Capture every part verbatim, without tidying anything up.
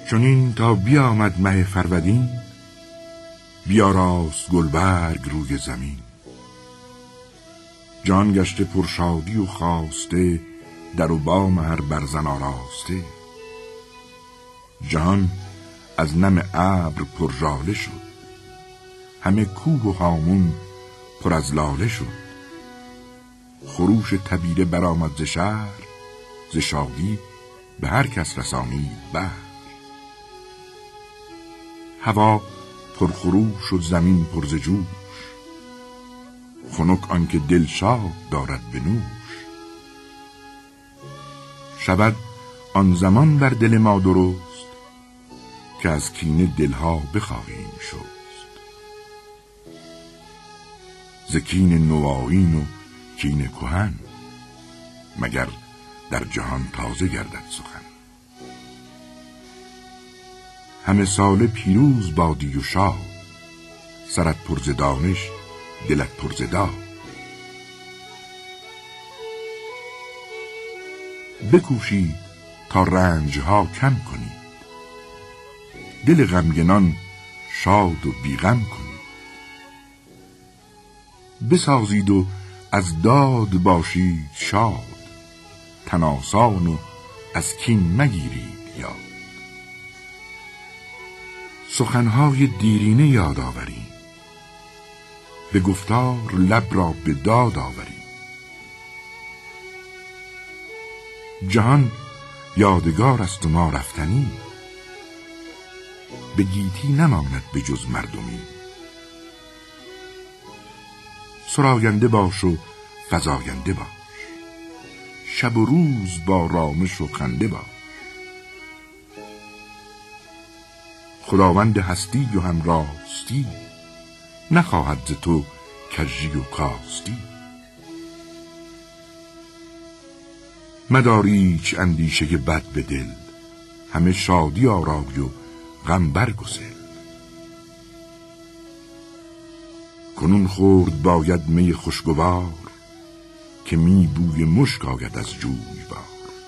چنین تا بیامد مه فرودین، بیاراست گلبرگ روی زمین. جان گشته پرشادی و خواسته، در و بام هر برزن آراسته. جهان از نم ابر پر ژاله شد، همه کوه و هامون پر از لاله شد. خروش تبیره برآمد ز شهر، ز شادی به هر کس رسانید بهر. هوا پر خروش و زمین پر ز جوش، خنک آنکه دل شاد دارد به نوش. شود آن زمان بر دل ما درست، که از کینه دلها بخواهیم شست. ز کین نوآیین و کین کهن، مگر در جهان تازه گردد سخن. همه ساله پیروز بادی و شاد، سرت پر ز دانش دلت پر ز داد. بکوشید تا رنجها کم کنید، دل غمگنان شاد و بیغم کنید. بسازید و از داد باشید شاد، تن آسان و از کین مگیرید یاد. سخنهای دیرینه یاد آوریم، به گفتار لب را به داد آوریم. جهان یادگار است و ما رفتنی، به گیتی نماند به جز مردمی. سراینده باش و فزاینده باش، شب و روز با رامش و خنده باش. خداوند هستی و هم راستی، نخواهد ز تو کژی و کاستی. مدار هیچ اندیشه بد به دل، همه شادی آرای و غم برگسل. کنون خورد باید می خوشگوار، که می بوی مشک آید از جویبار.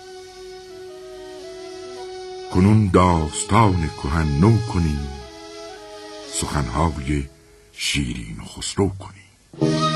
کنون داستان کهن نو کنیم، سخنهای شیرین و خسرو کنیم.